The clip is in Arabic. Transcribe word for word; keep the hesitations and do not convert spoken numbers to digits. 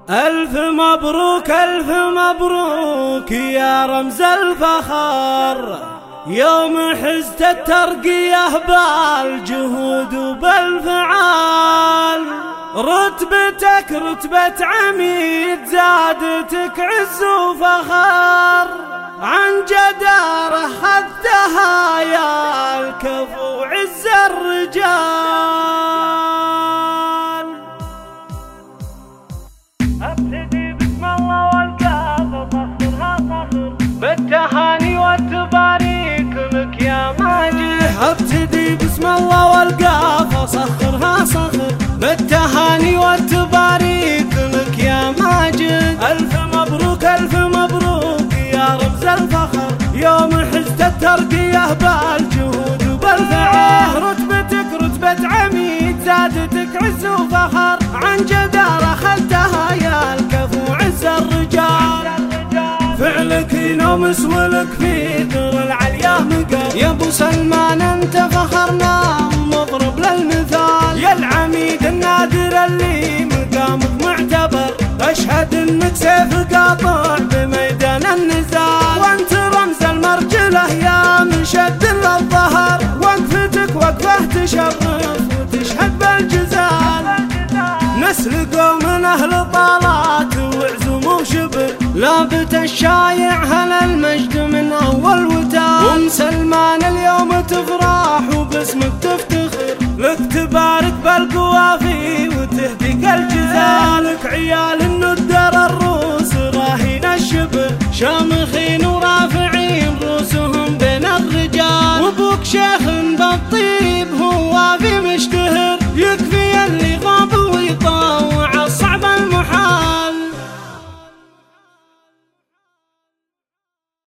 ألف مبروك ألف مبروك يا رمز الفخر، يوم حزت الترقية بالجهود وبالفعال. رتبتك رتبة عميد زادتك عز وفخر، عن جدارة خذتها يا الكفو عز الرجال. ابتدي بسم الله والكافة صخرها صخر، بالتهاني والتباريك لك يا ماجد. ابتدي بسم الله والكافة صخرها صخر، بالتهاني والتباريك لك يا ماجد. ألف مبروك ألف مبروك يا رمز الفخر، يوم حزت الترقية بالجهود وبالفعال. رتبتك رتبة عميد زادتك عز وفخر، عن جدارة خلتها يا الكفو عز الرجال. فعلك ينومس ولك في ذر العليا مقر، يا ابو سلمان انت فخرنا ومضرب للمثال. يا العميد النادر اللي مقامك معتبر، اشهد انك سيف قاطع بميدان النزال. وانت رمز المرجله يا مشد للظهر، وقفتك وقفه تشرف وتشهد بالجزال. نسل قوم من اهل طالات وعزم وشبر، لابت الشايع هلا المجد من اول وتال. ام سلمان اليوم تفرح وباسمك تفتخر، لك تبارك بالقوافي وتهديك الجزال. لك عيال الندر الروس راهين الشبر، شامخين ورافعين رؤوسهم بين الرجال. وابوك شيخ بالطيب هو في مشتر،